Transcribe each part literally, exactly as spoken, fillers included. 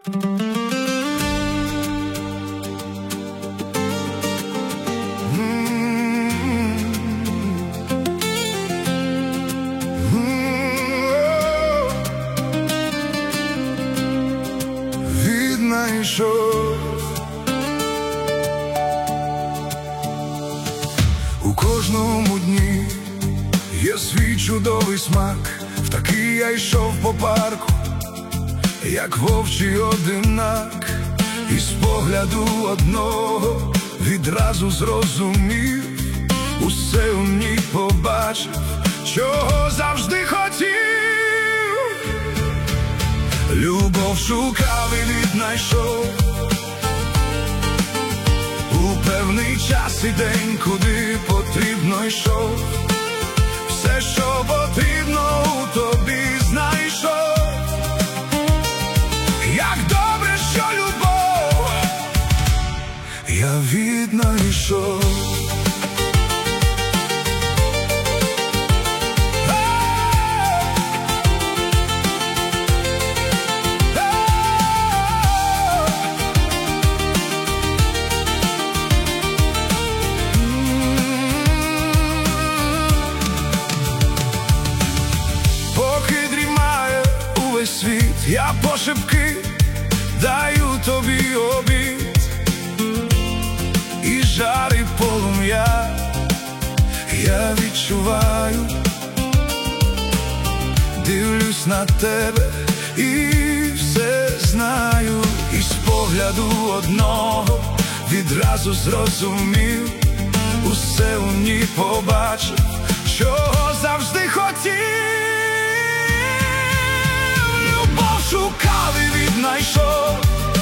Віднайшов. У кожному дні є свій чудовий смак. В такий я йшов по парку, як вовчий одинак, і з погляду одного відразу зрозумів, усе у ній побачив, чого завжди хотів. Любов шукав і віднайшов у певний час і день, куди потрібно йшов. Все, що потрібно, у тобі знайшов. Як добре, що любов я віднайшов. Світ, я пошепки даю тобі обід, і жар, і полум'я я відчуваю. Дивлюсь на тебе і все знаю, і з погляду одного відразу зрозумів, усе у ній побачив, чого завжди хотів. Шукав і віднайшов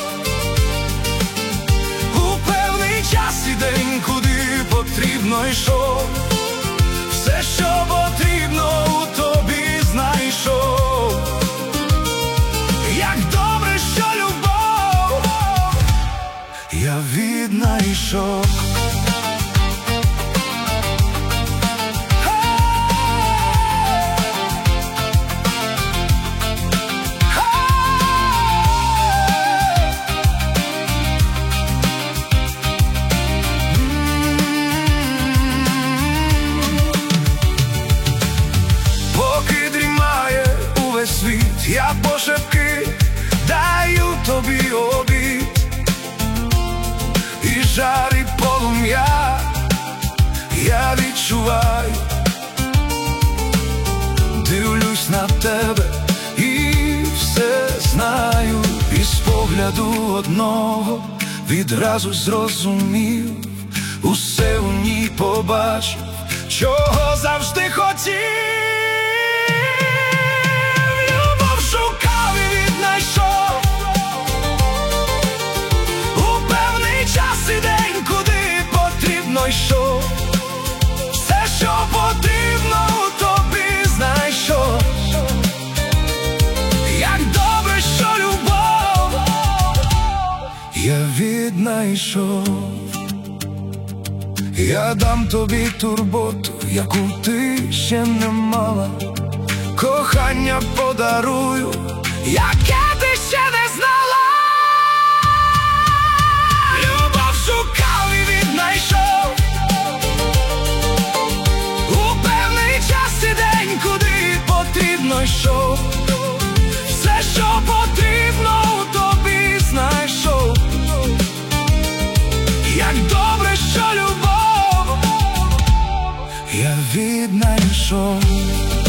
у певний час і день, куди потрібно йшов. Все, що потрібно, у тобі знайшов. Як добре, що любов я віднайшов. Я пошепки даю тобі обід, і жар, і полум'я я відчуваю. Дивлюсь на тебе і все знаю, і з погляду одного відразу зрозумів, усе у ній побачив, чого завжди хотів. Шукав і віднайшов у певний час і день, куди потрібно йшов. Все, що потрібно, у тобі знайшов. Як добре, що любов я віднайшов. Я дам тобі турботу, яку ти ще не мала. Кохання подарую, яке ти ще не знала. Любов шукав і віднайшов у певний час і день, куди потрібно йшов. Все, що потрібно, у тобі знайшов. Як добре, що любов я віднайшов.